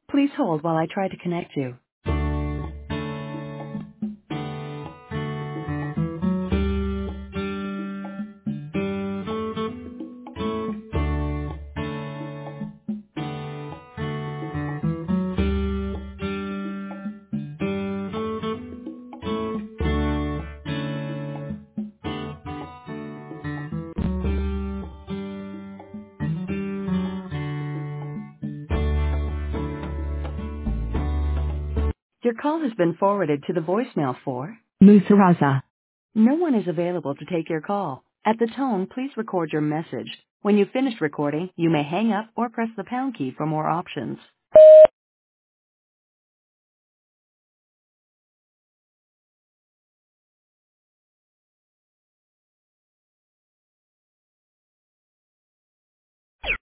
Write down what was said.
Please hold while I try to connect you. Your call has been forwarded to the voicemail for Musaraza. No one is available to take your call. At the tone, please record your message. When you've finished recording, you may hang up or press the pound key for more options.